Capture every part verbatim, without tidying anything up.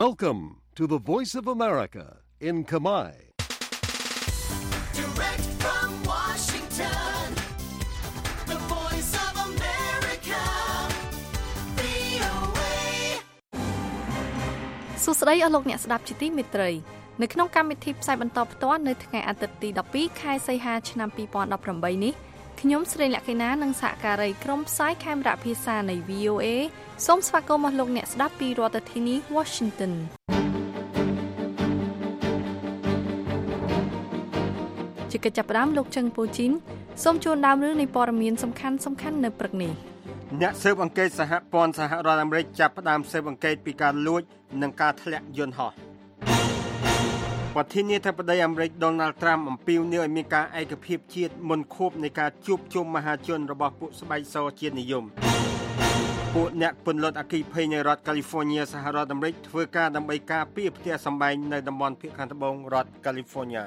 Welcome to the Voice of America in Khmer. Direct from Washington, the Voice of America, វី អូ เอសួស្តីអស់លោកអ្នកស្ដាប់ជាទីមេត្រីនៅក្នុងកម្មវិធីផ្សាយបន្តផ្ទាល់នៅថ្ងៃអាទិត្យទីដប់ពីរខែសីហាឆ្នាំពីរពាន់ដប់ប្រាំបីនេះខ្ញុំស្រីលក្ខិណានិងសហការីក្រុមផ្សាយខេមរៈភាសានៃ វី អូ เอ សូមស្វាគមន៍អស់លោកអ្នកស្ដាប់ពីរដ្ឋធានី Washington ជាកិច្ចចាប់ផ្ដើមលោកជឹងពូជីនសូមជូនដើមរឿងនៃព័ត៌មានសំខាន់សំខាន់នៅព្រឹកនេះអ្នកស៊ើបអង្កេតសហព័ន្ធសហរដ្ឋអាមេរិកចាប់ផ្ដើមស៊ើបអង្កេតពីការលួចនិងការធ្លាក់យន្តហោះប្រធានាធិបតីអាមេរិក Donald Trump អំពាវនាវឲ្យមានការឯកភាពជាតិមុនខួបនៃការជួបជុំមហាជនរបស់ពួកស្បែកសជាតិនិយមពួកអ្នកពន្លត់អគ្គិភ័យនៅរដ្ឋ California សហរដ្ឋអាមេរិកធ្វើការដើម្បីការពារផ្ទះសម្បែងនៅតំបន់ភាគខាងត្បូងរដ្ឋ California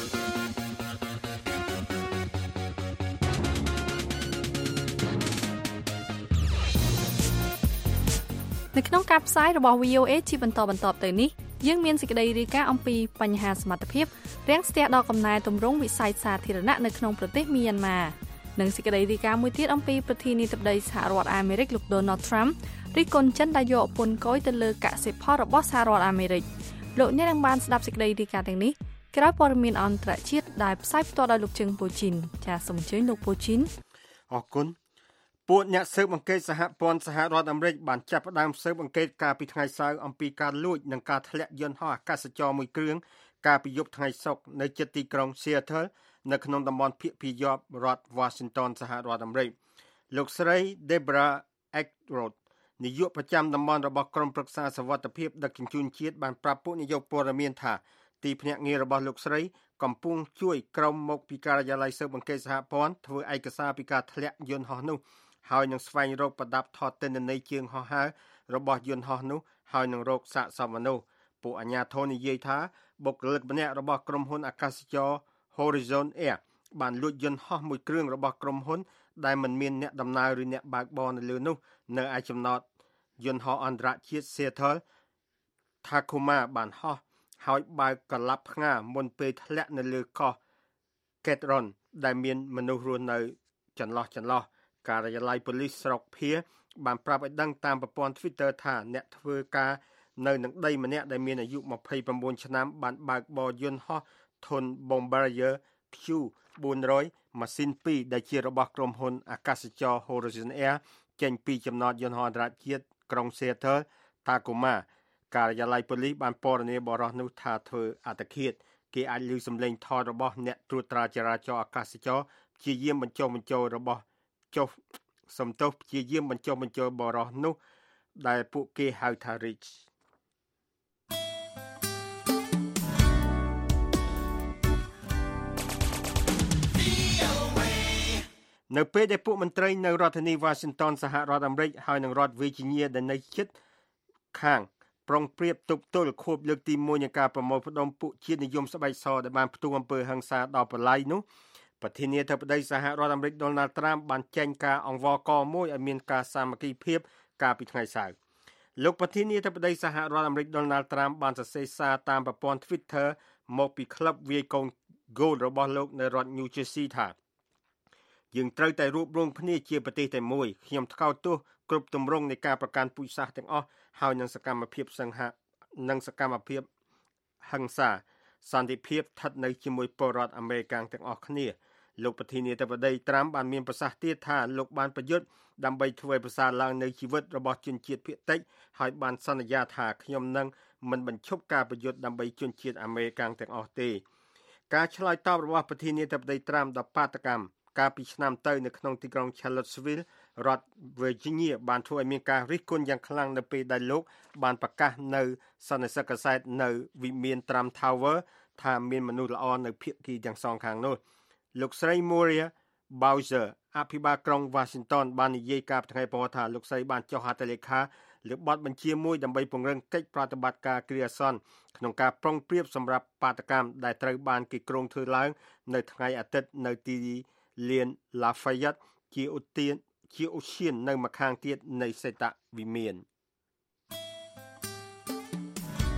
នៅក្នុងការផ្សាយរបស់ វី អូ เอ ជាបន្តបន្ទាប់ទៅនេះយើងមានសេចក្តីរាយការណ៍អំពីបញ្ហាសមត្ថភាពរាំងស្ទះដល់កំណែទម្រង់វិស័យសាធារណៈនៅក្នុងប្រទេសមីយ៉ាន់ម៉ានិងសេចក្តីរាយការណ៍មួយទៀតអំពីប្រធានាធិបតីសហរដ្ឋអាមេរិកលោក Donald Trump រិះគន់ចិនដែលយកពន្ធគយទៅលើកសិផលរបស់សហរដ្ឋអាមេរិកលោកអ្នកនឹងបានស្ដាប់សេចក្តីរាយការណ៍ទាំងនេះក្រោយព័ត៌មានអន្តរជាតិដែលផ្សាយផ្ទាល់ដោយលោកជឹងពូជីនចាសសូមអញ្ជើញលោកពូជីនអរគុណពួកអ្នកស៊ើបអង្កេតសហព័ន្ធសហរដ្ឋអាមេរិកបានចាប់ផ្ដើមស៊ើបអង្កេតកាលពីថ្ងៃសៅរ៍អំពីការលួចនិងការធ្លាក់យន្តហោះអាកាសចរមួយគ្រឿងកាលពីយប់ថ្ងៃសុក្រនៅជិតទីក្រុង Seattle នៅក្នុងតំបន់ភាគពាយព្យរដ្ឋ Washington សហរដ្ឋអាមេរិកលោកស្រី Deborah Eckroth នាយកប្រចាំតំបន់របស់ក្រុមប្រឹក្សាសុវត្ថិភាពដឹកជញ្ជូនជាតិបានប្រាប់ពួកនាយកព័ត៌មានថាទីភ្នាក់ងាររបស់លោកស្រីកំពុងជួយក្រុមមកពីការិយាល័យស៊ើបអង្កេតសហព័ន្ធធ្វើឯកសារពីការធ្លាក់យន្តហោះនោះហើយនឹងស្វែងរកប្រដាប់ថតទិន្នន័យជើងហោះហើររបស់យន្តហោះនោះហើយនឹងរកសាកសពមនុស្សពួកអាជ្ញាធរនិយាយថាបុគ្គលិកម្នាក់របស់ក្រុមហ៊ុនអាកាសចរ Horizon Air បានលួចយន្តហោះមួយគ្រឿងរបស់ក្រុមហ៊ុនដែលមិនមានអ្នកដំណើរឬអ្នកបើកបរនៅលើនោះនៅឯចំណតយន្តហោះអន្តរជាតិ Seattle Tacoma បានហោះហើយបើកកលាប់ផ្ងាមុនពេលធ្លាក់នៅលើកោះ Ketron ដែលមានមនុស្សរស់នៅចន្លោះចន្លោះការិយាល័យប៉ូលីសស្រុកភៀបានប្រាប់ឲ្យដឹងតាមប្រព័ន្ធ Twitter ថាអ្នកធ្វើការនៅនឹងដីម្នាក់ដែលមានអាយុម្ភៃប្រាំបួនឆ្នាំបានបើកបរយន្តហោះធុន Bombardier Q បួនរយ ម៉ាស៊ីនពីរដែលជារបស់ក្រុមហ៊ុនអាកាសចរ Horizon Air ចេញពីចំណតយន្តហោះអន្តរជាតិក្រុង Seattle Tacoma ការិយាល័យប៉ូលីសបានពណ៌នាបរិសុទ្ធនោះថាធ្វើអត្តឃាតគេអាចឮសំឡេងថតរបស់អ្នកត្រួតត្រាចរាចរណ៍អាកាសចរព្យាយាមបញ្ចុះបញ្ចូលរបស់ចុះសំទោសព្យាយាមបញ្ចុះបញ្ចូលបរិសុទ្ធនោះដែលពួកគេហៅថា Rich នៅពេលដែលពួកមន្ត្រីនៅរដ្ឋធានី Washington សហរដ្ឋអាមេរិកហើយនិងរដ្ឋ Virginia ដែលនៅជិតខាងប្រុងប្រៀបទប់ទល់ខួបលើកទីមួយនៃការប្រមូលផ្ដុំពួកជាតិនិយមស្បែកសដែលបានផ្ទុះអំពើហិង្សាដល់បល័យនោះប្រធានាធិបតីសហរដ្ឋអាមេរិក Donald Trump បានចេញការអង្វរករមួយឲ្យមានការសាមគ្គីភាពកាលពីថ្ងៃសៅរ៍លោកប្រធានាធិបតីសហរដ្ឋអាមេរិក Donald Trump បានសរសេរសារតាមប្រព័ន្ធ Twitter មកពីក្លឹបវាយកូន Gold របស់លោកនៅរដ្ឋ New Jersey ថាយើងត្រូវតែរួបរวมគ្នាជាប្រទេសតែមួយខ្ញុំថ្កោលទោសគ្រប់ទម្រង់នៃការប្រកាន់ពូជសាសន៍ទាំងអស់ហើយនឹងសកម្មភាពសង្ហនិងសកម្មភាពហិង្សាសន្តិភាពស្ថិតនៅជាមួយពលរដ្ឋអាមេរិកទាំងអស់គ្នាលោកប្រធានាធិបតីត្រាំបានមានប្រសាសន៍ទៀតថាលោកបានប្រយុទ្ធដើម្បីធ្វើឲ្យប្រសើរឡើងនៅជីវិតរបស់ជនជាតិភាគតិចហើយបានសន្យាថាខ្ញុំនឹងមិនបញ្ឈប់ការប្រយុទ្ធដើម្បីជនជាតិអាមេរិកទាំងអស់ទេការឆ្លើយតបរបស់ប្រធានាធិបតីត្រាំដល់បាតកម្មកាលពីឆ្នាំទៅនៅក្នុងទីក្រុង Charlottesville រដ្ឋ Virginia បានធ្វើឲ្យមានការរិះគន់យ៉ាងខ្លាំងនៅពេលដែលលោកបានប្រកាសនៅសន្និសីទកាសែតនៅវិមាន Trump Tower ថាមានមនុស្សល្អនៅភាគីទាំងសងខាងនោះលោកស្រី Muriel Bowser អភិបាលក្រុង Washington បាននិយាយកាលពីថ្ងៃពុធថាលោកស្រីបានចុះហត្ថលេខាលើបទបញ្ជាមួយដើម្បីពង្រឹងកិច្ចប្រតិបត្តិការគ្រាអាសន្នក្នុងការប្រុងប្រៀបសម្រាប់បាតកម្មដែលត្រូវបានគេគ្រោងធ្វើឡើងនៅថ្ងៃអាទិត្យនៅទីលាន Lafayette ជាឧទានជាឧទ្យាននៅម្ខាងទៀតនៃសេតវិមាន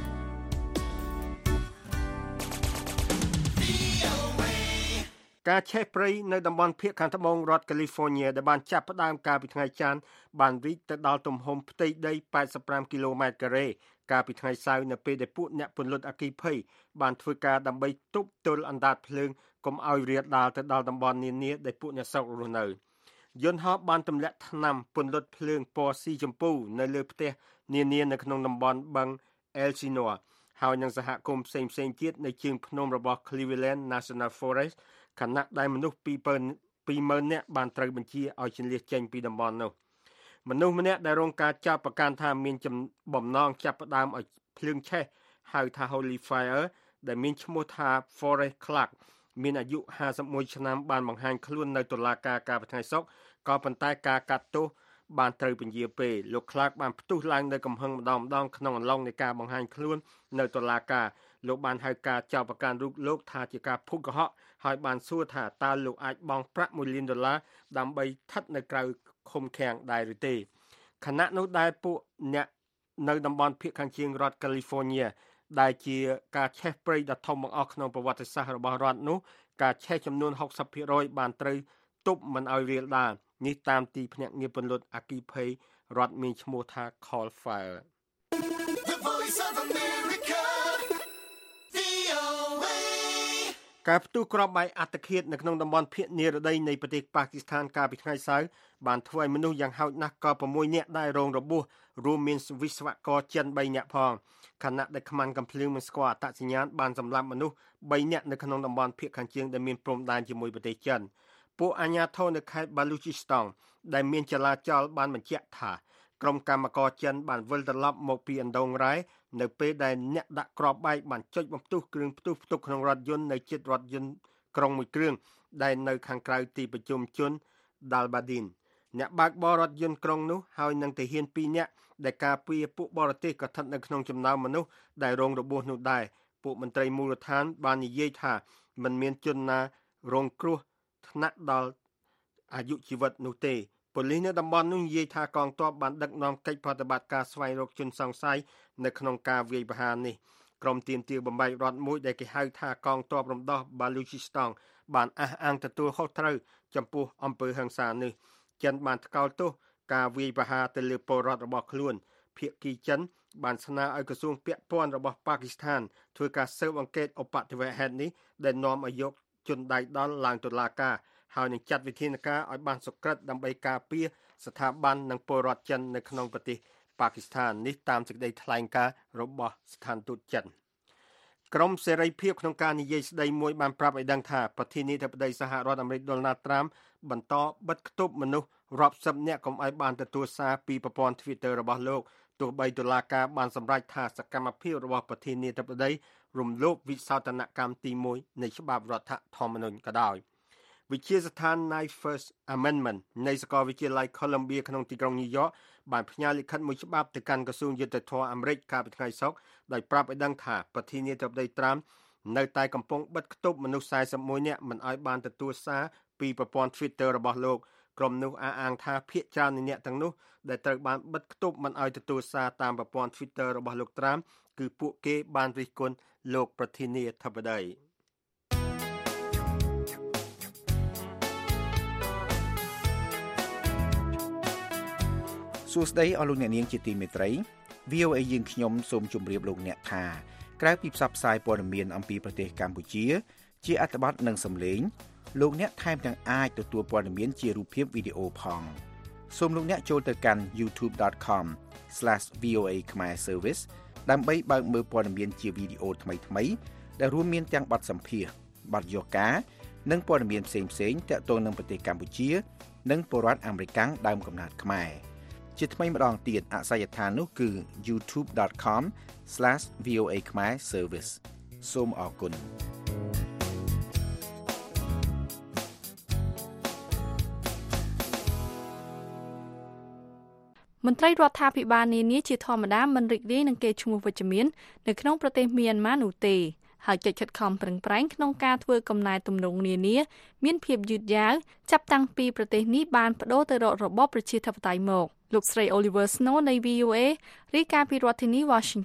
ការឆេះព្រៃនៅតំបន់ភាគខាងត្បូងរដ្ឋ California ដែលបានចាប់ផ្ដើមកាលពីថ្ងៃច័ន្ទបានរីកទៅដល់ទំហំផ្ទៃដីแปดสิบห้าគីឡូម៉ែត្រការ៉េកាលពីថ្ងៃសៅរ៍នៅពេលដែលពួកអ្នកពន្លត់អគ្គិភ័យបានធ្វើការដើម្បីទប់ទល់អណ្ដាតភ្លើងកុំឲ្យរាលដាលទៅដល់តំបន់នានាដែលពួកអ្នកស្រុករស់នៅយន្តហោះបានទម្លាក់ថ្នាំពន្លត់ភ្លើងពណ៌ស៊ីជម្ពូនៅលើផ្ទះនានានៅក្នុងតំបន់បឹង Elsinore ហើយនឹងសហគមន៍ផ្សេងៗទៀតនៅជើងភ្នំរបស់ Cleveland National Forest ខណៈដែលមនុស្សពីរម៉ឺននាក់បានត្រូវបញ្ជាឲ្យជន្លៀសចេញពីតំបន់នោះមនុស្សម្នាក់ដែលរងការចាប់ប្រកាន់ថាមានបំណងចាប់ផ្ដើមឲ្យភ្លើងឆេះហៅថា Holy Fire ដែលមានឈ្មោះថា Forrest Clark មានអាយុห้าสิบเอ็ดឆ្នាំបានបង្ហាញខ្លួននៅតុលាការកាលពីថ្ងៃសុក្រក៏ប៉ុន្តែការកាត់ទោសបានត្រូវពន្យាពេលលោក Clark បានផ្ទុះឡើងនៅកំហឹងម្ដងម្ដងក្នុងអំឡុងនៃការបង្ហាញខ្លួននៅតុលាការលោកបានហៅការចោទប្រកាន់រូបលោកថាជាការភូតកុហកហើយបានសួរថាតើលោកអាចបង់ប្រាក់មួយលានដុល្លារដើម្បីស្ថិតនៅក្រៅឃុំឃាំងដែរឬទេខណៈនោះដែរពួកអ្នកនៅតំបន់ភាគខាងជើងរដ្ឋ California ដែលជាការឆេះព្រៃដ៏ធំបង្អស់ក្នុងប្រវត្តិសាស្ត្ររបស់រដ្ឋនោះការឆេះចំនួនหกสิบភាគរយបានត្រូវទប់មិនឲ្យរាលដាលនេះតាមទីភ្នាក់ងារពន្លត់អគ្គិភ័យរដ្ឋមានឈ្មោះថា Call Fire The Voice of America វី អូ เอការផ្ទុះគ្រាប់បែកអត្តឃាតនៅក្នុងតំបន់ភាគនិរតីនៃប្រទេសប៉ាគីស្ថានកាលពីថ្ងៃសៅរ៍បានធ្វើឲ្យមនុស្សយ៉ាងហោចណាស់ក៏៦នាក់ដែលរងរបួសរួមមានវិស្វករចិនបីនាក់ផងខណៈដែលខ្មាន់កំភ្លើងមិនស្គាល់អត្តសញ្ញាណបានសម្លាប់មនុស្សបីនាក់នៅក្នុងតំបន់ភាគខាងជើងដែលមានព្រំដែនជាមួយប្រទេសចិនពួកអាជ្ញាធរនៅខេត្ត Baluchistan ដែលមានចលាចលបានបញ្ជាក់ថាក្រុមកម្មករចិនបានវិលត្រឡប់មកពីឥណ្ឌូរ៉ែនៅពេលដែលអ្នកដាក់គ្រាប់បែកបានចុចបំផ្ទុះគ្រឿងផ្ទុះផ្ទុកក្នុងរថយន្តនៅជិតរថយន្តក្រុងមួយគ្រឿងដែលនៅខាងក្រៅទីប្រជុំជន Dalbadin អ្នកបើកបររថយន្តក្រុងនោះហើយនឹងទាហានពីរនាក់ដែលការពារពួកបរទេសក៏ស្ថិតនៅក្នុងចំណោមមនុស្សដែលរងរបួសនោះដែរពួកមន្ត្រីមូលដ្ឋានបាននិយាយថាមិនមានជនណារងគ្រោះថ្នាក់ដល់អាយុជីវិតនោះទេប៉ូលីសនៅតំបន់នោះនិយាយថាកងទ័ពបានដឹកនាំកិច្ចប្រតិបត្តិការស្វែងរកជនសង្ស័យនៅក្នុងការវាយប្រហារនេះក្រុមទាមទារបំបែករដ្ឋមួយដែលគេហៅថាកងទ័ពរំដោះ Baluchistan បានអះអាងទទួលខុសត្រូវចំពោះអំពើហិង្សានេះចិនបានថ្កោលទោសការវាយប្រហារទៅលើពលរដ្ឋរបស់ខ្លួនភាគីចិនបានស្នើឲ្យក្រសួងពាក់ព័ន្ធរបស់ប៉ាគីស្ថានធ្វើការស៊ើបអង្កេតឧបទ្ទវហេតុនេះដែលនាំឲ្យយកជនដៃដល់ឡើងតុលាការហើយនឹងចាត់វិធានការឲ្យបានសុក្រឹតដើម្បីការពារស្ថាប័ននិងពលរដ្ឋចិននៅក្នុងប្រទេសប៉ាគីស្ថាននេះតាមសេចក្តីថ្លែងការណ៍របស់ស្ថានទូតចិនក្រមសេរីភាពក្នុងការនិយាយស្ដីមួយបានប្រាប់ឲ្យដឹងថាប្រធានាធិបតីសហរដ្ឋអាមេរិក Donald Trump បន្តបិទគប់មនុស្សរាប់សិបនាក់កុំឲ្យបានទទួលសារពីប្រព័ន្ធ Twitter របស់លោកទោះបីតុលាការបានសម្រេចថាសកម្មភាពរបស់ប្រធានាធិបតីរំលោភវិសោធនកម្មទីមួយនៃច្បាប់រដ្ឋធម្មនុញ្ញក៏ដោយវិទ្យាស្ថាន Knight First Amendment នៃសាកលវិទ្យាល័យ Columbia ក្នុងទីក្រុង New York បានផ្ញើលិខិតមួយច្បាប់ទៅកាន់ក្រសួងយុត្តិធម៌អាមេរិកកាលពីថ្ងៃសុក្រដោយប្រាប់ឲ្យដឹងថាប្រធានាធិបតី Trump នៅតែកំពុងបិទគប់មនុស្សสี่สิบเอ็ดនាក់មិនឲ្យបានទទួលសារពីប្រព័ន្ធ Twitter របស់លោកក្រុមនោះអះអាងថាភាគច្រើននៃអ្នកទាំងនោះដែលត្រូវបានបិទគប់មិនឲ្យទទួលសារតាមប្រព័ន្ធ Twitter របស់លោក Trump គឺពួកគេបានរិះគន់លោកប្រធានាធិបតីសួស្តីអស់លោកអ្នកនាងជាទីមេត្រី វី អូ เอ យើងខ្ញុំសូមជម្រាបលោកអ្នកថាក្រៅពីផ្សព្វផ្សាយព័ត៌មានអំពីប្រទេសកម្ពុជាជាអត្ថបទនិងសំឡេងលោកអ្នកថែមទាំងអាចទទួលព័ត៌មានជារូបភាពវីដេអូផងសូមលោកអ្នកចូលទៅកាន់ ยูทูบ ដត คอม ស្លេស វី អូ เอ ខ្មែរ Service ដើម្បីបើកមើលព័ត៌មានជាវីដេអូថ្មីៗដែលរួមមានទាំងបទសម្ភាសន៍បទយកការនិងព័ត៌មានផ្សេងៗទាក់ទងនឹងប្រទេសកម្ពុជានិងពលរដ្ឋអាមេរិកដើមកំណើតខ្មែរជាថ្មីម្ដងទៀតអាសយដ្ឋាននោះគឺ ยูทูบ ដត คอม ស្លេស វី អូ เอ ខ្មែរ Service សូមអរគុណមន្ត្រីរដ្ឋាភិបាលនានាជាធម្មតាមិនរីករាយនឹងកេរ្តិ៍ឈ្មោះវិជ្ជមាននៅក្នុងប្រទេសមីយ៉ាន់ម៉ានោះទេហើយកិច្ចខិតខំប្រឹងប្រែងក្នុងការធ្វើកំណែទម្រង់នានាមានភាពយឺតយ៉ាវចាប់តាំងពីប្រទេសនេះបានប្តូរទៅរករបបប្រជាធិបតេយ្យមកលោកស្រី Oliver Snow នៃ វី អូ เอ រាយការណ៍ពីរដ្ឋធានី Washington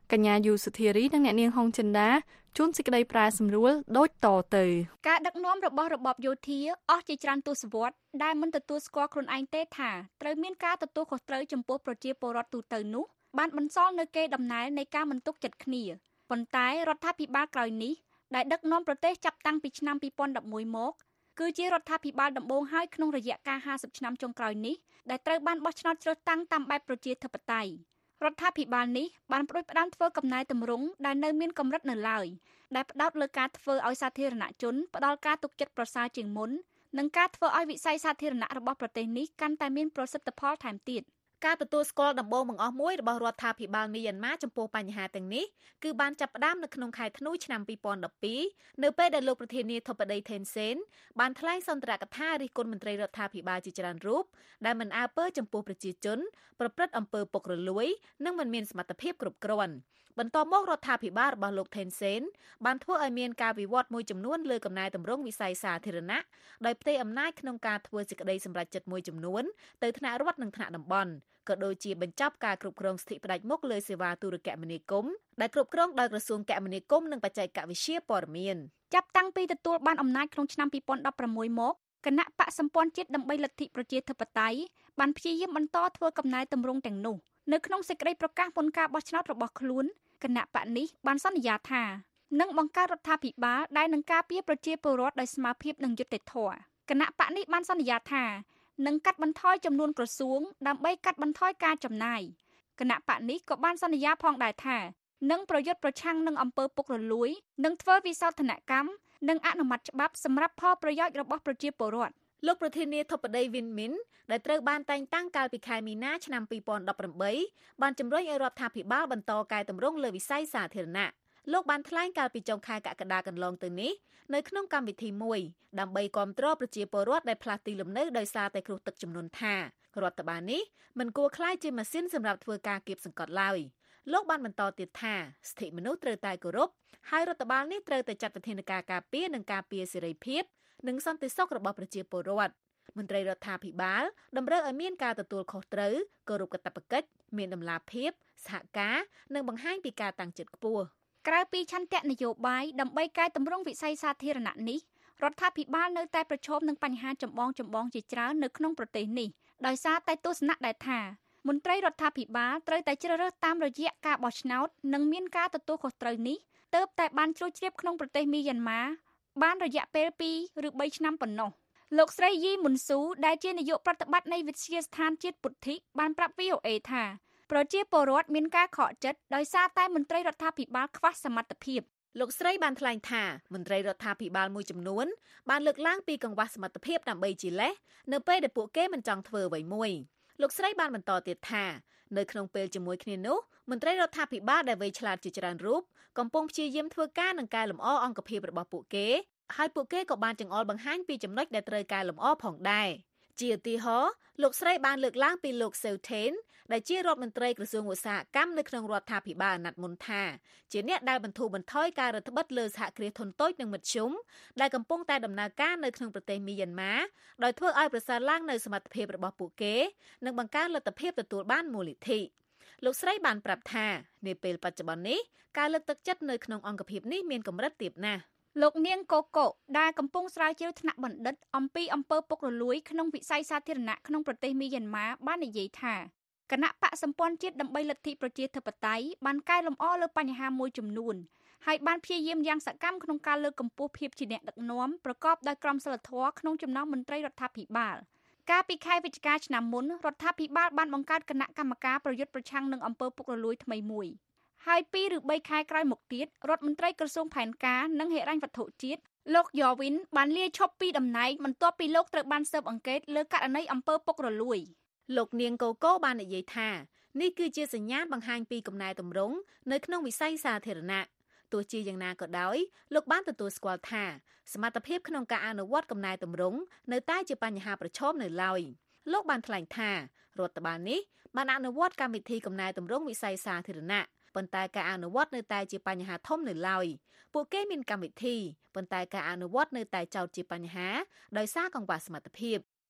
កញ្ញាយូសុធារីនិងអ្នកនាងហុងចិន្តាជួនសេចក្តីប្រែសម្រួលដូចតទៅការដឹកនាំរបស់របបយោធាអស់ជាច្រើនទសវត្សរ៍ដែលមិនទទួលស្គាល់ខ្លួនឯងទេថាត្រូវមានការទទួលខុសត្រូវចំពោះប្រជាពលរដ្ឋទូទៅនោះបានបន្សល់នៅកេរដំណែលនៃការមិនទុកចិត្តគ្នាប៉ុន្តែរដ្ឋាភិបាលក្រោយនេះដែលដឹកនាំប្រទេសចាប់តាំងពីឆ្នាំពីរពាន់ដប់មួយមកគឺជារដ្ឋាភិបាលដំបូងហើយក្នុងរយៈកាលហាសិបឆ្នាំចុងក្រោយនេះដែលត្រូវបានបោះឆ្នោតជ្រើសតាំងតាមបែបប្រជាធិបតេយ្យរដ្ឋាភិបាលនេះបានប្តូរផ្ដាំធ្វើកំណែតម្រង់ដែលនៅមានកម្រិតនៅឡើយដែលផ្ដោតលើការធ្វើឲ្យសាធារណជនផ្ដល់ការទុកចិត្តប្រសើរជាងមុននិងការធ្វើឲ្យវិស័យសាធារណៈរបស់ប្រទេសនេះកាន់តែមានប្រសិទ្ធផលថែមទៀតការទទួលស្គាល់ដំបូងបង្អស់មួយរបស់រដ្ឋាភិបាលមីយ៉ាន់ម៉ាចំពោះបញ្ហាទាំងនេះគឺបានចាប់ផ្ដើមនៅក្នុងខែធ្នូឆ្នាំពីរពាន់ដប់ពីរនៅពេលដែលលោកប្រធានាធិបតីថេនសេនបានថ្លែងសន្ទរកថារិះគន់មន្ត្រីរដ្ឋាភិបាលជាច្រើនរូបដែលមិនអើពើចំពោះប្រជាជនប្រព្រឹត្តអំពើពុករលួយនិងមិនមានសមត្ថភាពគ្រប់គ្រាន់បន្ទាប់មករដ្ឋាភិបាលរបស់លោកថេនសេនបានធ្វើឲ្យមានការវិវត្តមួយចំនួនលើកំណែតម្រង់វិស័យសាធារណៈដោយផ្ទេរអំណាចក្នុងការធ្វើសេចក្តីសម្រេចចិត្តមួយចំនួនទៅថ្នាក់រដ្ឋនិងថ្នាក់តំបន់ក៏ដូចជាបញ្ចប់ការគ្រប់គ្រងស្ថិផ្ដាច់មុខលើសេវាទូរគមនាគមន៍ដែលគ្រប់គ្រងដោយក្រសួងគមនាគមន៍និងបច្ចេកវិទ្យាព័ត៌មានចាប់តាំងពីទទួលបានអំណាចក្នុងឆ្នាំពីរពាន់ដប់ប្រាំមួយមកគណៈបកសម្ព័ន្ធជាតិដើម្បីលទ្ធិប្រជាធិបតេយ្យបានព្យាយាមបន្តធ្វើកំណែតម្រង់ទាំងនោះនៅក្នុងសេចក្តីប្រកាសមុនការបោះឆ្នោតរបស់ខ្លួនគណៈបកនេះបានសន្យាថានឹងបង្កើតរដ្ឋាភិបាលដែលនឹងការពារប្រជាពលរដ្ឋដោយស្មារតីនិងយុត្តិធម៌គណៈបកនេះបានសន្យាថានឹងកាត់បន្ថយចំនួនក្រសួងដើម្បីកាត់បន្ថយការចំណាយគណៈបកនេះក៏បានសន្យាផងដែរថានឹងប្រយុទ្ធប្រឆាំងនឹងអំពើពុករលួយនិងធ្វើវិសោធនកម្មនិងអនុម័តច្បាប់សម្រាប់ផលប្រយោជន៍របស់ប្រជាពលរដ្ឋលោកប្រធានាធិបតីវិនមីនដែលត្រូវបានតែងតាំងកាលពីខែមីនាឆ្នាំពីរពាន់ដប់ប្រាំបីបានជំរុញឲ្យរដ្ឋាភិបាលបន្តកែតម្រង់លើវិស័យសាធារណៈលោកបានថ្លែងកាលពីចុងខែកក្កដាកន្លងទៅនេះនៅក្នុងកម្មវិធីមួយដើម្បីគាំទ្រប្រជាពលរដ្ឋដែលផ្លាស់ទីលំនៅដោយសារតែគ្រោះទឹកជំនន់ថារដ្ឋបាលនេះមិនគួរក្លាយជាម៉ាស៊ីនសម្រាប់ធ្វើការគៀបសង្កត់ឡើយលោកបានបន្តទៀតថាសិទ្ធិមនុស្សត្រូវតែគោរពហើយរដ្ឋបាលនេះត្រូវតែចាត់វិធានការការពារនិងការពារសេរីភាពនិងសន្តិសុខរបស់ប្រជាពលរដ្ឋមន្ត្រីរដ្ឋាភិបាលតម្រូវឲ្យមានការទទួលខុសត្រូវគោរពកាតព្វកិច្ចមានតម្លាភាពសហការនិងបង្ហាញពីការតាំងចិត្តខ្ពស់ក្រៅពីឆន្ទៈនយោបាយដើម្បីកែតម្រង់វិស័យសាធារណៈនេះរដ្ឋាភិបាលនៅតែប្រឈមនឹងបញ្ហាចម្បងចម្បងជាច្រើននៅក្នុងប្រទេសនេះដោយសារតែទស្សនៈដែលថាមន្ត្រីរដ្ឋាភិបាលត្រូវតែជ្រើសរើសតាមរយៈការបោះឆ្នោតនិងមានការទទួលខុសត្រូវនេះទើបតែបានជ្រួចជ្រាបក្នុងប្រទេសមីយ៉ាន់ម៉ាបានរយៈពេលពីរឬបីឆ្នាំប៉ុណ្ណោះលោកស្រីយីមុនស៊ូដែលជានាយកប្រតិបត្តិនៃវិទ្យាស្ថានជាតិពុទ្ធិបានប្រាប់ វី អូ អេ ថាប្រជាពលរដ្ឋមានការខកចិត្តដោយសារតែមន្ត្រីរដ្ឋាភិបាលខ្វះសមត្ថភាពលោកស្រីបានថ្លែងថាមន្ត្រីរដ្ឋាភិបាលមួយចំនួនបានលើកឡើងពីកង្វះសមត្ថភាពដើម្បីជាលេសនៅពេលដែលពួកគេមិនចង់ធ្វើអ្វីមួយលោកស្រីបានបន្តទៀតថានៅក្នុងពេលជាមួយគ្នានោះមន្ត្រីរដ្ឋាភិបាលដែលវៃឆ្លាតជាច្រើនរូបកំពុងព្យាយាមធ្វើការនឹងកែលម្អអង្គភាពរបស់ពួកគេហើយពួកគេក៏បានចង្អុលបង្ហាញពីចំណុចដែលត្រូវកែលម្អផងដែរជាឧទាហរណ៍លោកស្រីបានលើកឡើងពីលោកសេវថេនដែលជារដ្ឋមន្ត្រីក្រសួងឧស្សាហកម្មនៅក្នុងរដ្ឋាភិបាលអាណត្តិមុនថាជាអ្នកដែលបន្ធូរបន្ថយការរដ្ឋបិទលើសហគ្រាសធុនតូចនិងមធ្យមដែលកំពុងតែដំណើរការនៅក្នុងប្រទេសមីយ៉ាន់ម៉ាដោយធ្វើឲ្យប្រសើរឡើងនូវសមត្ថភាពរបស់ពួកគេនិងបង្កើនលទ្ធភាពទទួលបានមូលនិធិលោកស្រីបានប្រាប់ថានាពេលបច្ចុប្បន្ននេះការលើកទឹកចិត្តនៅក្នុងអង្គភាពនេះមានកម្រិតទាបណាស់លោកនាងកូកូដែលកំពុងស្រាវជ្រាវថ្នាក់បណ្ឌិតអំពីអំពើពុករលួយក្នុងវិស័យសាធារណៈក្នុងប្រទេសមីយ៉ាន់ម៉ាបាននិយាយថាគណៈបកសម្ព័ន្ធជាតិដើម្បីលទ្ធិប្រជាធិបតេយ្យបានកែលម្អលើបញ្ហាមួយចំនួនហើយបានព្យាយាមយ៉ាងសកម្មក្នុងការលើកកម្ពស់ភាពជាអ្នកដឹកនាំប្រកបដោយក្រមសីលធម៌ក្នុងចំណោមមន្ត្រីរដ្ឋាភិបាលកាលពីខែវិច្ឆិកាឆ្នាំមុនរដ្ឋាភិបាលបានបង្កើតគណៈកម្មការប្រយុទ្ធប្រឆាំងនឹងអំពើពុករលួយថ្មីមួយហើយពីរឬបីខែក្រោយមកទៀតរដ្ឋមន្ត្រីក្រសួងផែនការនិងហិរញ្ញវត្ថុជាតិលោកយ៉វិនបានលាឈប់ពីតំណែងបន្ទាប់ពីលោកត្រូវបានស៊ើបអង្កេតលើករណីអំពើពុករលួយលោកនាងកូកូបាននិយាយថានេះគឺជាសញ្ញាណបង្ហាញពីកំណែតម្រង់នៅក្នុងវិស័យសាធារណៈទោះជាយ៉ាងណាក៏ដោយលោកបានទទួលស្គាល់ថាសមត្ថភាពក្នុងការអនុវត្តកំណែតម្រង់នៅតែជាបញ្ហាប្រឈមនៅឡើយលោកបានថ្លែងថារដ្ឋបាលនេះបានអនុវត្តកម្មវិធីកំណែតម្រង់វិស័យសាធារណៈប៉ុន្តែការអនុវត្តនៅតែជាបញ្ហាធំនៅឡើយពួកគេមានកម្មវិធីប៉ុន្តែការអនុវត្តនៅតែចោទជាបញ្ហាដោយសារកង្វះសមត្ថភាព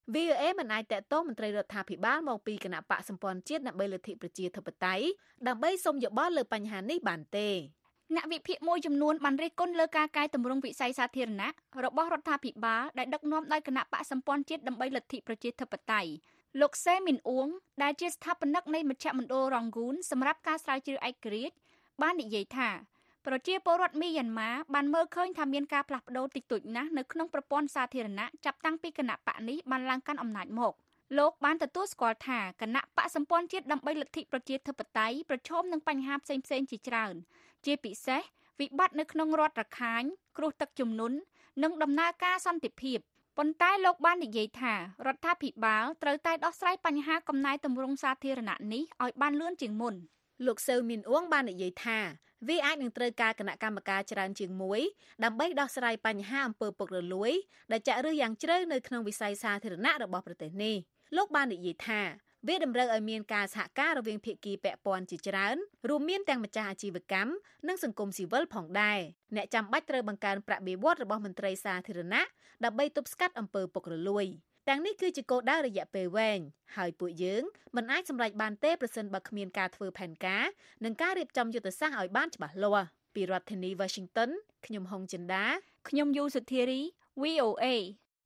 វី អូ เอ មិនអាចតាក់ទងមន្ត្រីរដ្ឋាភិបាលមកពីគណៈបកសម្ព័ន្ធជាតិដើម្បីលទ្ធិប្រជាធិបតេយ្យដើម្បីសុំយោបល់លើបញ្ហានេះបានទេអ្នកវិភាគមួយចំនួនបានរិះគន់លើការកែតម្រង់វិស័យសាធារណៈរបស់រដ្ឋាភិបាលដែលដឹកនាំដោយគណៈបកសម្ព័ន្ធជាតិដើម្បីលទ្ធិប្រជាធិបតេយ្យលោកសេមីនអ៊ួងដែលជាស្ថាបនិកនៃមជ្ឈមណ្ឌលរងគូនសម្រាប់ការស្រាវជ្រាវឯករាជ្យបាននិយាយថាប្រជាពលរដ្ឋមីយ៉ាន់ម៉ាបានមើលឃើញថាមានការផ្លាស់ប្ដូរតិចតួចណាស់នៅក្នុងប្រព័ន្ធសាធារណៈចាប់តាំងពីគណៈបកនេះបានឡើងកាន់អំណាចមកលោកបានទទួលស្គាល់ថាគណៈបកសម្ព័ន្ធជាតិដើម្បីលទ្ធិប្រជាធិបតេយ្យប្រឈមនឹងបញ្ហាផ្សេងៗជាច្រើនជាពិសេសវិបត្តិនៅក្នុងរដ្ឋរាខិញគ្រោះទឹកជំនន់និងដំណើរការសន្តិភាពប៉ុន្តែលោកបាននិយាយថារដ្ឋាភិបាលត្រូវតែដោះស្រាយបញ្ហាកំណែទម្រង់សាធារណៈនេះឲ្យបានលឿនជាងមុនលោកសៅមីនអ៊ួងបាននិយាយថាវាអាចនឹងត្រូវការគណៈកម្មការច្រើនជាងមួយដើម្បីដោះស្រាយបញ្ហាអំពើពុករលួយដែលចាក់ឫសយ៉ាងជ្រៅនៅក្នុងវិស័យសាធារណៈរបស់ប្រទេសនេះលោកបាននិយាយថាវាតម្រូវឲ្យមានការសហការរវាងភាគីពាក់ព័ន្ធជាច្រើនរួមមានទាំងម្ចាស់អាជីវកម្មនិងសង្គមស៊ីវិលផងដែរអ្នកចាំបាច់ត្រូវបង្កើនប្រាក់បៀវត្សរបស់មន្ត្រីសាធារណៈដើម្បីទប់ស្កាត់អំពើពុករលួយទាំងនេះគឺជាគោលដៅរយៈពេលវែងហើយពួកយើងមិនអាចសម្រេចបានទេប្រសិនបើគ្មានការធ្វើផែនការនិងការរៀបចំយុទ្ធសាស្ត្រឲ្យបានច្បាស់លាស់ពីរដ្ឋធានី Washington ខ្ញុំហុងចិន្តាខ្ញុំយូសុធារី វី អូ เอ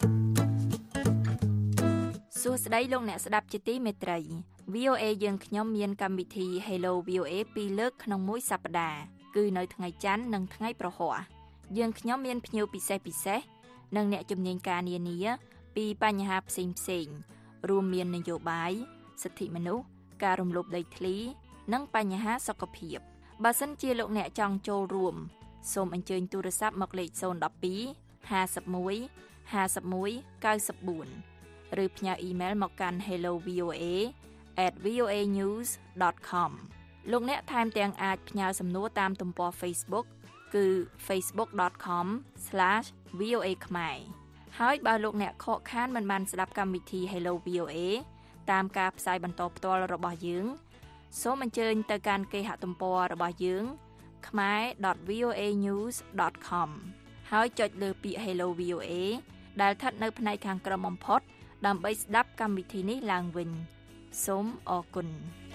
សួស្តីលោកអ្នកស្ដាប់ជាទីមេត្រី វី អូ เอ យើងខ្ញុំមានកម្មវិធី Hello វី អូ เอ ពីរលើកក្នុងមួយសប្តាហ៍គឺនៅថ្ងៃច័ន្ទនិងថ្ងៃប្រហ័សយើងខ្ញុំមានភ្ញៀវពិសេសពិសេសនិងអ្នកជំនាញការនានាពីបញ្ហាផ្សេងផ្សេងរួមមាននយោបាយសិទ្ធិមនុស្សការរំលោភដីធ្លីនិងបញ្ហាសុខភាពបើសិនជាលោកអ្នកចង់ចូលរួមសូមអញ្ជើញទូរស័ព្ទមកលេខศูนย์ một hai ห้าสิบเอ็ด ห้าสิบเอ็ด เก้าสิบสี่ឬផ្ញើអ៊ីមែលមកកាន់ hello v o a at v o a news dot com លោកអ្នកថែមទាំងអាចផ្ញើសំណួរតាមទំព័រ Facebook គឺ facebook dot com slash v o a ខ្មែរហើយបើលោកអ្នកខកខានមិនបានស្ដាប់កម្មវិធី Hello វី អូ เอ តាមការផ្សាយបន្តផ្ទាល់របស់យើងសូមអញ្ជើញទៅកាន់គេហទំព័ររបស់យើង khmae dot v o a news dot com ហើយចុចលើពាក្យ Hello វី អូ เอ ដែលស្ថិតនៅផ្នែកខាងក្រោមបំផុតដើម្បីស្ដាប់កម្មវិធីនេះឡើងវិញសូមអរគុណ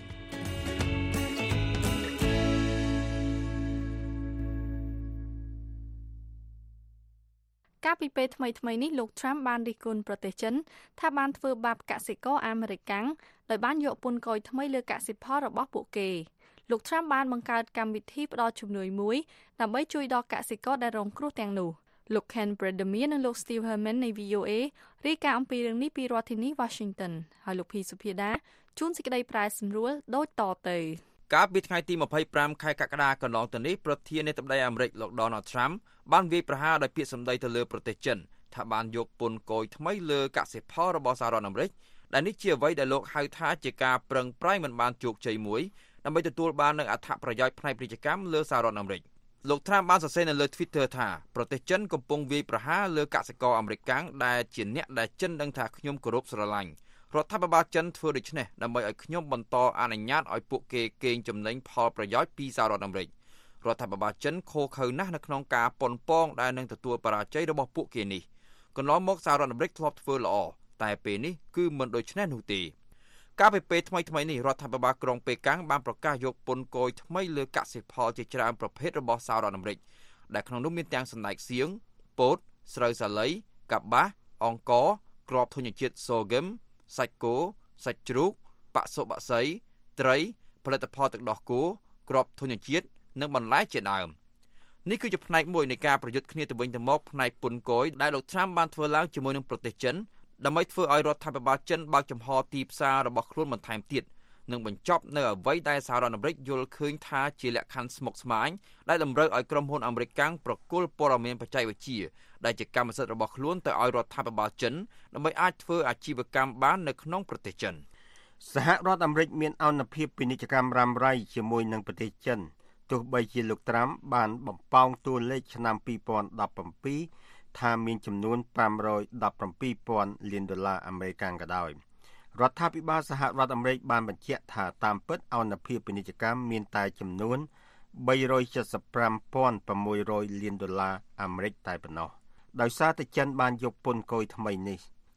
កាលពីពេលថ្មីៗនេះលោក Trump បានរិះគន់ប្រទេសចិនថាបានធ្វើបាបកសិករអាមេរិកាំងដោយបានយកពន្ធគយថ្មីលើកសិផលរបស់ពួកគេលោក Trump បានបង្កើតកម្មវិធីផ្តល់ជំនួយមួយដើម្បីជួយដល់កសិករដែលរងគ្រោះទាំងនោះលោក Ken Bredemir និងលោក Steve Herman នៃ វី អូ เอ រាយការណ៍អំពីរឿងនេះពីរដ្ឋធានី Washington ហើយលោកភីសុភាដាជួនសេចក្តីប្រែសម្រួលដូចតទៅកាលពីថ្ងៃទីยี่สิบห้าខែកក្កដាកន្លងទៅនេះប្រធានាធិបតីអាមេរិកលោក Donald Trump បានវាយប្រហារដោយពាក្យសម្ដីទៅលើប្រទេសចិនថាបានយកពន្ធគយថ្មីលើកសិផលរបស់សហរដ្ឋអាមេរិកដែលនេះជាអ្វីដែលលោកហៅថាជាការប្រឹងប្រែងមិនបានជោគជ័យមួយដើម្បីទទួលបាននូវអត្ថប្រយោជន៍ផ្នែកពាណិជ្ជកម្មលើសហរដ្ឋអាមេរិកលោក Trump បានសរសេរនៅលើ Twitter ថាប្រទេសចិនកំពុងវាយប្រហារលើកសិករអាមេរិកាំងដែលជាអ្នកដែលចិនដឹងថាខ្ញុំគោរពស្រឡាញ់រដ្ឋាភិបាលចិនធ្វើដូច្នេះដើម្បីឲ្យខ្ញុំបន្តអនុញ្ញាតឲ្យពួកគេកេងចំណេញផលប្រយោជន៍ពីសហរដ្ឋអាមេរិករដ្ឋាភិបាលចិនខូខើណាស់នៅក្នុងការប៉ុនប៉ងដែលនឹងទទួលបរាជ័យរបស់ពួកគេនេះកន្លងមកសហរដ្ឋអាមេរិកធ្លាប់ធ្វើល្អតែពេលនេះគឺមិនដូច្នេះនោះទេកាលពីពេលថ្មីថ្មីនេះរដ្ឋាភិបាលក្រុងប៉េកាំងបានប្រកាសយកពន្ធគយថ្មីលើកសិផលជាច្រើនប្រភេទរបស់សហរដ្ឋអាមេរិកដែលក្នុងនោះមានទាំងសណ្តែកសៀងពោតស្រូវសាលីកប្បាសអង្ករគ្រាប់ធញ្ញជាតិសូហ្គឹមសាច់គោសាច់ជ្រូកបសុបក្សីត្រីផលិតផលទឹកដោះគោគ្រាប់ធញ្ញជាតិនិងបន្លែជាដើមនេះគឺជាផ្នែកមួយនៃការប្រយុទ្ធគ្នាទៅវិញទៅមកផ្នែកពន្ធគយដែលលោក Trump បានធ្វើឡើងជាមួយនឹងប្រទេសចិនដើម្បីធ្វើឲ្យរដ្ឋាភិបាលចិនបើកចំហទីផ្សាររបស់ខ្លួនបន្ថែមទៀតនិងបញ្ចប់នៅអ្វីដែលសហរដ្ឋអាមេរិកយល់ឃើញថាជាលក្ខខណ្ឌស្មុគស្មាញដែលតម្រូវឲ្យក្រុមហ៊ុនអាមេរិកកាំងប្រគល់ព័ត៌មានបច្ចេកវិទ្យាដែលជាកម្មសិទ្ធិរបស់ខ្លួនទៅឲ្យរដ្ឋាភិបាលចិនដើម្បីអាចធ្វើអាជីវកម្មបាននៅក្នុងប្រទេសចិនសហរដ្ឋអាមេរិកមានអនុភាពពាណិជ្ជកម្មរ៉ាំរ៉ៃជាមួយនឹងប្រទេសចិនទោះបីជាលោក Trump បានបំផោងតួលេខឆ្នាំពីរពាន់ដប់ប្រាំពីរថាមានចំនួនfive hundred seventeen thousandលានដុល្លារអាមេរិកក៏ដោយរដ្ឋាភិបាលសហរដ្ឋអាមេរិកបានបញ្ជាក់ថាតាមពិតអនុភាពពាណិជ្ជកម្មមានតែចំនួនthree hundred seventy-five thousand six hundredលានដុល្លារអាមេរិកតែប៉ុណ្ណោះដោយសារតែចិនបានយកពន្ធគយថ្មីនេះ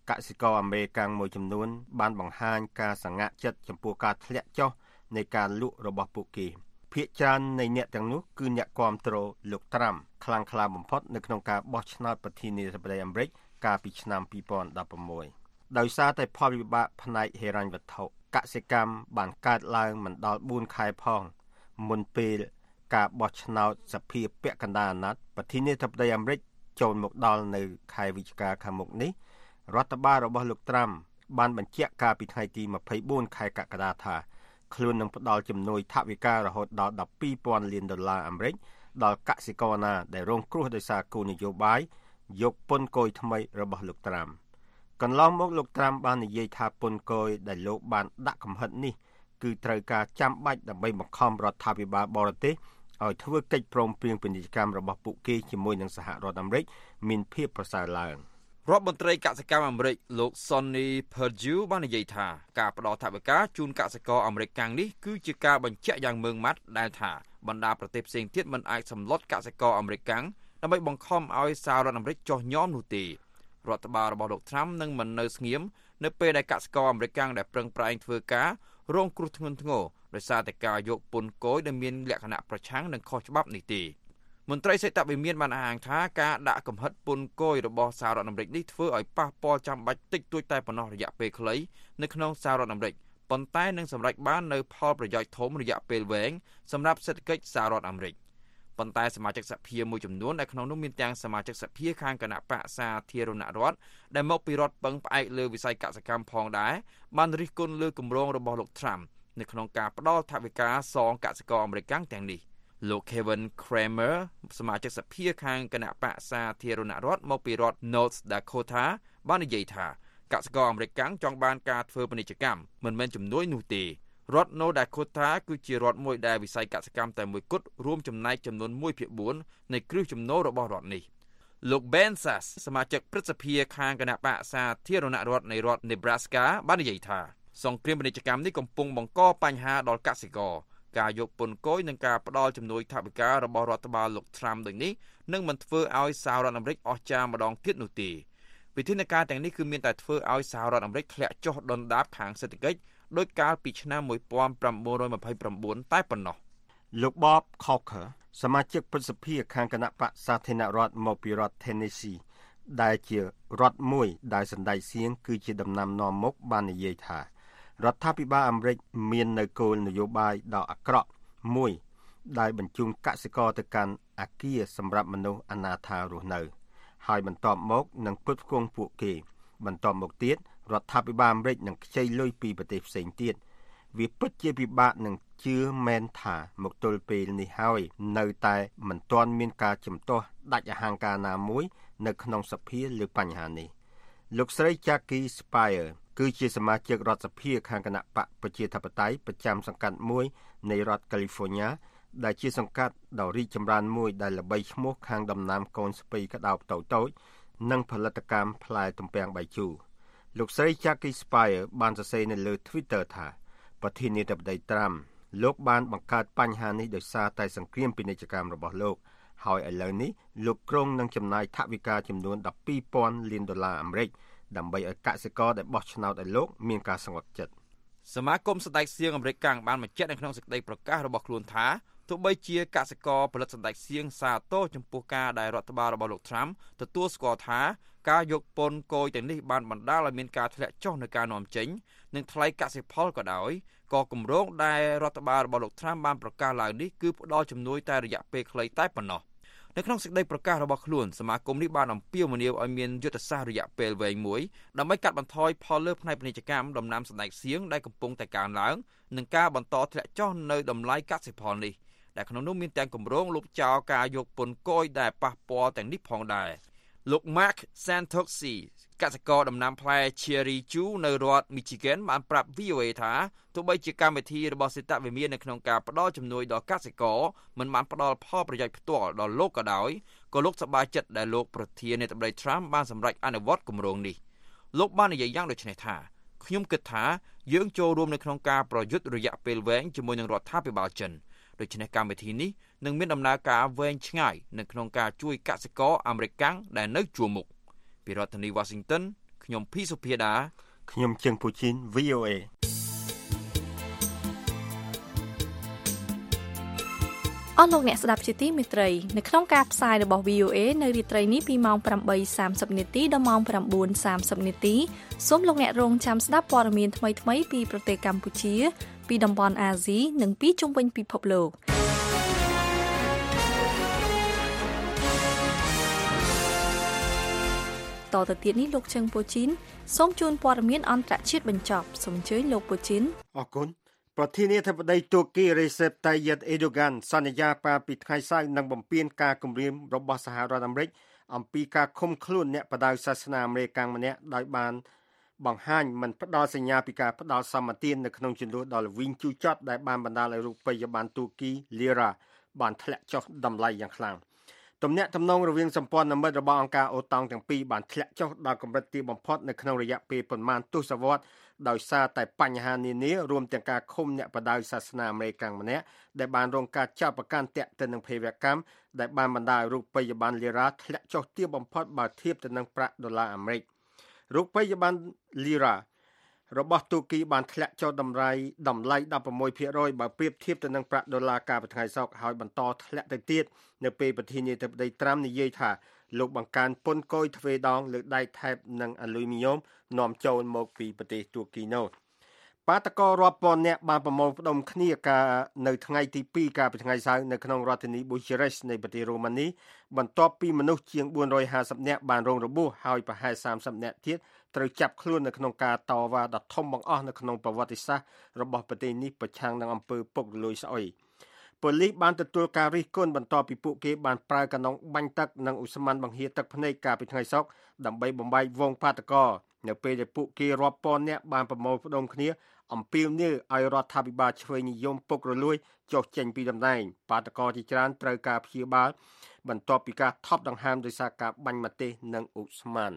កសិករអាមេរិកមួយចំនួនបានបង្ហាញការសង្ហាក់ចិត្តចំពោះការធ្លាក់ចុះនៃការលក់របស់ពួកគេភាគច្រើននៃអ្នកទាំងនោះគឺអ្នកគាំទ្រលោកត្រាំខ្លាំងក្លាបំផុតនៅក្នុងការបោះឆ្នោតប្រធានាធិបតីអាមេរិកកាលពីឆ្នាំពីរពាន់ដប់ប្រាំមួយដោយសារតែផលវិបាកផ្នែកហិរញ្ញវត្ថុកសិកម្មបានកើតឡើងមិនដល់បួនខែផងមុនពេលការបោះឆ្នោតសភាពាក់កណ្ដាលអាណត្តិប្រធានាធិបតីអាមេរិកចូលមកដល់នៅខែវិច្ឆិកាខាងមុខនេះរដ្ឋបាលរបស់លោកត្រាំបានបញ្ជាក់កាលពីថ្ងៃទីម្ភៃបួនខែកក្កដាថាខ្លួននឹងផ្ដល់ជំនួយថវិការហូតដល់ដប់ពីរពាន់លានដុល្លារអាមេរិកដល់កសិករណាដែលរងគ្រោះដោយសារគោលនយោបាយយកពន្ធគយថ្មីរបស់លោកត្រាំកន្លងមកលោកត្រាំបាននិយាយថាពន្ធគយដែលលោកបានដាក់កំហិតនេះគឺត្រូវការចាំបាច់ដើម្បីបង្ខំរដ្ឋាភិបាលបរទេសឲ្យធ្វើកិច្ចព្រមព្រៀងពាណិជ្ជកម្មរបស់ពួកគេជាមួយនឹងសហរដ្ឋអាមេរិកមានភាពប្រសើរឡើងរដ្ឋមន្ត្រីកសិកម្មអាមេរិកលោក Sonny Perdue បាននិយាយថាការផ្ដល់ថវិកាជូនកសិករអាមេរិកកាំងនេះគឺជាការបញ្ជាក់យ៉ាងម៉ឺងម៉ាត់ដែលថាបណ្ដាប្រទេសផ្សេងទៀតមិនអាចសម្លុតកសិករអាមេរិកកាំងដើម្បីបង្ខំឲ្យសហរដ្ឋអាមេរិកចុះញ៉ាំនោះទេរដ្ឋបាលរបស់លោក Trump នឹងមិននៅស្ងៀមនៅពេលដែលកសិករអាមេរិកកាំងដែលប្រឹងប្រែងធ្វើការរងគ្រោះធ្ងន់ធ្ងរដោយសារតែការយកពន្ធគយដែលមានលក្ខណៈប្រឆាំងនឹងខុសច្បាប់នេះទេមន្ត្រីសេដ្ឋវិមានបានអះអាងថាការដាក់កំហិតពន្ធគយរបស់សហរដ្ឋអាមេរិកនេះធ្វើឲ្យប៉ះពាល់ចាំបាច់តិចតួចតែប៉ុណ្ណោះរយៈពេលខ្លីនៅក្នុងសហរដ្ឋអាមេរិកប៉ុន្តែនឹងសម្រេចបាននៅផលប្រយោជន៍ធំរយៈពេលវែងសម្រាប់សេដ្ឋកិច្ចសហរដ្ឋអាមេរិកប៉ុន្តែសមាជិកសភាមួយចំនួនដែលក្នុងនោះមានទាំងសមាជិកសភាខាងគណៈបក្សសាធារណរដ្ឋដែលមកពីរដ្ឋពឹងផ្អែកលើវិស័យកសិកម្មផងដែរបានរិះគន់លើគម្រោងរបស់លោក Trump នៅក្នុងការផ្ដល់ថវិកាសងកសិករអាមេរិកទាំងនេះលោក Kevin Cramer សមាជិកសភាខាងគណៈបក្សសាធារណរដ្ឋមកពីរដ្ឋ North Dakota បាននិយាយថាកសិករអាមេរិកចង់បានការធ្វើពាណិជ្ជកម្មមិនមែនជំនួយនោះទេរដ្ឋ North Dakota គឺជារដ្ឋមួយដែលវិស័យកសិកម្មតែមួយគត់រួមចំណែកចំនួនមួយភាគបួននៃគ្រឹះចំណូលរបស់រដ្ឋនេះលោក Ben Sass សមាជិកព្រឹទ្ធសភាខាងគណៈបក្សសាធារណរដ្ឋនៃរដ្ឋ Nebraska បាននិយាយថាសង្គ្រាមពាណិជ្ជកម្មនេះកំពុងបង្កបញ្ហាដល់កសិករការយកពន្ធគយនិងការផ្ដល់ជំនួយថវិការបស់រដ្ឋបាលលោក Trump ដូចនេះនឹងមិនធ្វើឲ្យសហរដ្ឋអាមេរិកអស់ចាម្ដងទៀតនោះទេវិធានការទាំងនេះគឺមានតែធ្វើឲ្យសហរដ្ឋអាមេរិកធ្លាក់ចុះដុនដាបខាងសេដ្ឋកិច្ចដោយកាលពីឆ្នាំmột nghìn chín trăm hai mươi chínតែប៉ុណ្ណោះលោក Bob Corker សមាជិកព្រឹទ្ធសភាខាងគណៈបក្សសាធារណរដ្ឋមកពីរដ្ឋ Tennessee ដែលជារដ្ឋមួយដែលសម្ដេចសៀងគឺជាដំណាំនាំមុខបាននិយាយថារដ្ឋាភិបាលអាមេរិកមាននៅគោលនយោបាយដ៏អាក្រក់មួយដែលបញ្ជូនកសិករទៅកាន់អគារសម្រាប់មនុស្សអនាថារស់នៅហើយបន្ទាប់មកនឹងផ្គត់ផ្គង់ពួកគេបន្ទាប់មកទៀតរដ្ឋាភិបាលអាមេរិកនឹងខ្ចីលុយពីប្រទេសផ្សេងទៀតវាពិតជាពិបាកនឹងជឿមែនថាមកទល់ពេលនេះហើយនៅតែមិនទាន់មានការជំទាស់ដាច់អហង្ការណាមួយនៅក្នុងសភាលើបញ្ហានេះលោកស្រី Jackie Speier គឺជាសមាជិករដ្ឋសភាខាងគណៈបកប្រជាធិបតេយ្យប្រចាំសង្កាត់មួយនៃរដ្ឋ California ដែលជាសង្កាត់ដ៏រីកចម្រើនមួយដែលល្បីឈ្មោះខាងដំណាំកូនស្ពៃក្តោបតូចៗនិងផលិតកម្មផ្លែទំពាំងបាយជូរលោកស្រី Jackie Speier បានសរសេរនៅលើ Twitter ថាប្រធានាធិបតី Trump លោកបានបង្កើតបញ្ហានេះដោយសារតែសង្គ្រាមពាណិជ្ជកម្មរបស់លោកហើយឥឡូវនេះលោកក្រុងនឹងចំណាយថវិកាចំនួនដប់ពីរពាន់លានដុល្លារអាមេរិកដើម្បីឲ្យកសិករដែលបោះឆ្នោតឲ្យលោកមានការស្ងប់ចិត្តសមាគមសណ្តែកសៀងអាមេរិកកាំងបានបញ្ជាក់នៅក្នុងសេចក្តីប្រកាសរបស់ខ្លួនថាទោះបីជាកសិករផលិតសណ្តែកសៀងសាទរចំពោះការដែលរដ្ឋបាលរបស់លោក Trump ទទួលស្គាល់ថាការយកពន្ធគយទាំងនេះបានបណ្ដាលឲ្យមានការធ្លាក់ចុះនៃការនាំចេញនិងថ្លៃកសិផលក៏ដោយក៏គម្រោងដែលរដ្ឋបាលរបស់លោក Trump បានប្រកាសឡើងនេះគឺផ្ដល់ជំនួយតែរយៈពេលខ្លីតែប៉ុណ្ណោះនៅក្នុងសេចក្តីប្រកាសរបស់ខ្លួនសមាគមនេះបានអំពាវនាវឲ្យមានយុទ្ធសាស្ត្ររយៈពេលវែងមួយដើម្បីកាត់បន្ថយផលលើផ្នែកពាណិជ្ជកម្មដំណាំសណ្តែកសៀងដែលកំពុងតែកើនឡើងនិងការបន្តធ្លាក់ចុះនៅតម្លៃកសិផលនេះដែលក្នុងនោះមានទាំងគម្រោងលុបចោលការយកពន្ធគយដែលប៉ះពាល់ទាំងនេះផងដែរលោក Mark Santoxi កសិករដំណាំផ្លែ Cherry Chu នៅរដ្ឋ Michigan បានប្រាប់ V O A ថាទោះបីជាកម្មវិធីរបស់សេដ្ឋវិមាននៅក្នុងការផ្ដល់ជំនួយដល់កសិករមិនបានផ្ដល់ផលប្រយោជន៍ផ្ទាល់ដល់លោកក៏ដោយក៏លោកសប្បាយចិត្តដែលលោកប្រធានាធិបតី Trump បានសម្រេចអនុវត្តគម្រោងនេះលោកបាននិយាយយ៉ាងដូចនេះថាខ្ញុំគិតថាយើងចូលរួមនៅក្នុងការប្រយុទ្ធរយៈពេលវែងជាមួយនឹងរដ្ឋាភិបាលចិនដូច្នេះកម្មវិធីនេះនឹងមានដំណើរការវែងឆ្ងាយនៅក្នុងការជួយកសិករអាមេរិកកាំងដែលនៅជួរមុខពីរដ្ឋធានី Washington ខ្ញុំភីសុភាដាខ្ញុំជើងពូជីន វី អូ เอអស់លោកអ្នកស្ដាប់ជាទីមេត្រីនៅក្នុងការផ្សាយរបស់ វី អូ เอ នៅរាត្រីនេះពីម៉ោង ប្រាំបីសាមសិប នាទីដល់ម៉ោង ប្រាំបួនសាមសិប នាទីសូមលោកអ្នករងចាំស្ដាប់ព័ត៌មានថ្មីៗពីប្រទេសកម្ពុជាពីតំបន់អាស៊ីនិងពីជុំវិញពិភពលោកតទៅទៀតនេះលោកជឹងពូជីនសូមជូនព័ត៌មានអន្តរជាតិបញ្ចប់សូមអញ្ជើញលោកពូជីនអរគុណប្រធានាធិបតីទូគី Recep Tayyip Erdogan សន្យាកាលពីថ្ងៃសៅរ៍នឹងបំពេញការគម្រាមរបស់សហរដ្ឋអាមេរិកអំពីការឃុំខ្លួនអ្នកបដៅសាសនាអាមេរិកម្នាក់ដោយបានបង្ហាញមិនផ្ដល់សញ្ញាពីការផ្ដល់សម្បទាននៅក្នុងចំនួនដល់វិញជូរចត់ដែលបានបណ្ដាលឲ្យរូបិយប័ណ្ណទូគី Lira បានធ្លាក់ចុះតម្លៃយ៉ាងខ្លាំងទំនាក់ទំនងរវាងសម្ព័ន្ធមិត្តរបស់អង្គការអូតង់ទាំងពីរបានធ្លាក់ចុះដល់កម្រិតទាបបំផុតនៅក្នុងរយៈពេលប្រមាណទសវត្សរ៍ដោយសារតែបញ្ហានានារួមទាំងការឃុំអ្នកបដៅសាសនាអាមេរិកម្នាក់ដែលបានរងការចាប់ប្រកាន់ទាក់ទិននឹងភេរវកម្មដែលបានបណ្ដាលឲ្យរូបិយប័ណ្ណ Lira ធ្លាក់ចុះទាបបំផុតបើធៀបទៅនឹងប្រាក់ដុល្លារអាមេរិករូបិយប័ណ្ណ Lira របស់ទូគីបានធ្លាក់ចុះតម្លៃតម្លៃ ដប់ប្រាំមួយភាគរយ បើប្រៀបធៀបទៅនឹងប្រាក់ដុល្លារកាលពីថ្ងៃសុក្រហើយបន្តធ្លាក់ទៅទៀតនៅពេលប្រធានាធិបតីត្រាំនិយាយថាលោកបង្កើនពន្ធគយទ្វេដងលើដែកថែបនិងអាលុយមីញ៉ូមនាំចូលមកពីប្រទេសទូគីនោះបាតកោរាប់ពាន់នាក់បានប្រមូលផ្ដុំគ្នាកានៅថ្ងៃទីពីរកាលពីថ្ងៃសៅរ៍នៅក្នុងរដ្ឋធានី Bucharest នៃប្រទេសរូម៉ានីបន្ទាប់ពីមនុស្សជាងបួនរយហាសិបនាក់បានរងរបួសហើយប្រហែលសាមសិបនាក់ទៀតត្រូវចាប់ខ្លួននៅក្នុងការតវ៉ាដ៏ធំបង្អស់នៅក្នុងប្រវត្តិសាស្ត្ររបស់ប្រទេសនេះប្រឆាំងនឹងអំពើពុករលួយស្អុយប៉ូលីសបានទទួលការរិះគន់បន្ទាប់ពីពួកគេបានប្រើកាណុងបាញ់ទឹកនិងឧស្ម័នបង្ហៀទឹកភ្នែកកាលពីថ្ងៃសុក្រដើម្បីបំបែកវងបាតកោនៅពេលដែលពួកគេរាប់ពាន់នាក់បានប្រមូលផ្ដុំគ្នាអំពាវនាវឲ្យរដ្ឋាភិបាលឆ្វេងនិយមពុករលួយចុះចេញពីតំណែងបាតកោជាច្រើនត្រូវការព្យាបាលបន្ទាប់ពីការថប់ដង្ហើមដោយសារការបាញ់ម្ទេសនិងឧស្ម័ន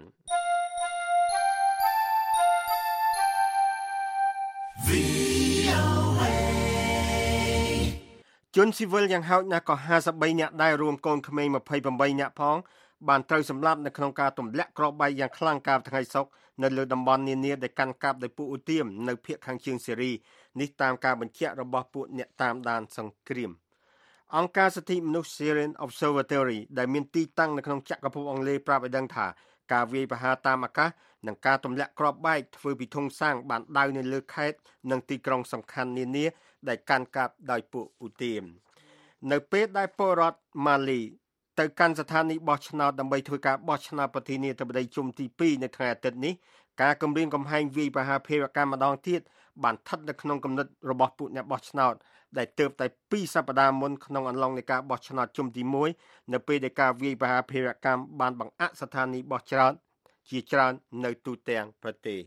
ជនស៊ីវិលយ៉ាងហោចណាស់ក៏ห้าสิบបីនាក់ដែររួមកូនក្មេងยี่สิบแปดនាក់ផងបានត្រូវសម្លាប់នៅក្នុងការទម្លាក់គ្រាប់បែកយ៉ាងខ្លាំងកាលពីថ្ងៃសុក្រនៅលើតំបន់នានាដែលកាន់កាប់ដោយពួកឧទាមនៅភាគខាងជើងសេរីនេះតាមការបញ្ជាក់របស់ពួកអ្នកតាមដានសង្គ្រាមអង្គការសិទ្ធិមនុស្ស Syrian Observatory ដែលមានទីតាំងនៅក្នុងចក្រភពអង់គ្លេសប្រាប់ឲ្យដឹងថាការវាយប្រហារតាមអាកាសនិងការទម្លាក់គ្រាប់បែកធ្វើពីធុងសាំងបានដៅនៅលើខេត្តនិងទីក្រុងសំខាន់នានាដែលកាន់កាប់ដោយពួកឧទាមនៅពេលដែលពលរដ្ឋម៉ាលីទៅកាន់ស្ថានីយ៍បោះឆ្នោតដើម្បីធ្វើការបោះឆ្នោតប្រធានាធិបតីជុំទីពីរនៅថ្ងៃអាទិត្យនេះការគម្រាមកំហែងវាយប្រហារភេរកម្មម្ដងទៀតបានស្ថិតនៅក្នុងគំនិតរបស់ពួកអ្នកបោះឆ្នោតដែលទើបតែពីរសប្តាហ៍មុនក្នុងអំឡុងនៃការបោះឆ្នោតជុំទីមួយនៅពេលដែលការវាយប្រហារភេរកម្មបានបង្អាក់ស្ថានីយ៍បោះឆ្នោតជាច្រើននៅទូទាំងប្រទេស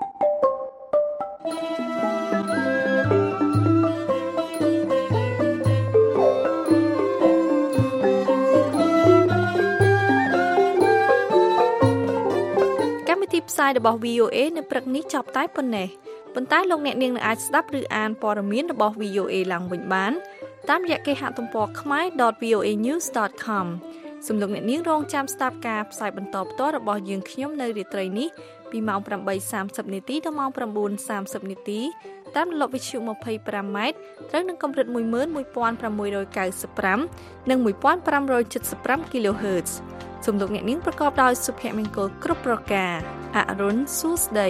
ទីផ្សាយរបស់ វី អូ เอ នៅព្រឹកនេះចប់តែប៉ុណ្ណេះប៉ុន្តែលោកអ្នកនាងនឹងអាចស្ដាប់ឬអានព័ត៌មានរបស់ វី អូ เอ ឡើងវិញបានតាមរយៈគេហទំព័រ khmer dot v o a news dot com សូមលោកអ្នកនាងរងចាំស្ដាប់ការផ្សាយបន្តផ្ទាល់របស់យើងខ្ញុំនៅរាត្រីនេះពីម៉ោងប្រាំបីសាមសិបនាទីដល់ម៉ោងប្រាំបួនសាមសិបនាទីតាមរលកវិទ្យុยี่สิบห้าម៉ែត្រត្រូវនឹងកម្រិតmột một sáu chín九fiveនិងmột five seven five គីឡូហឺត សូមលោកអ្នកនាងប្រកបដោយសុភមង្គលគ្រប់ប្រការអរុនសួស្ដី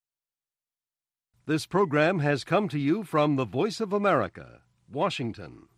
This program has come to you from the Voice of America, Washington.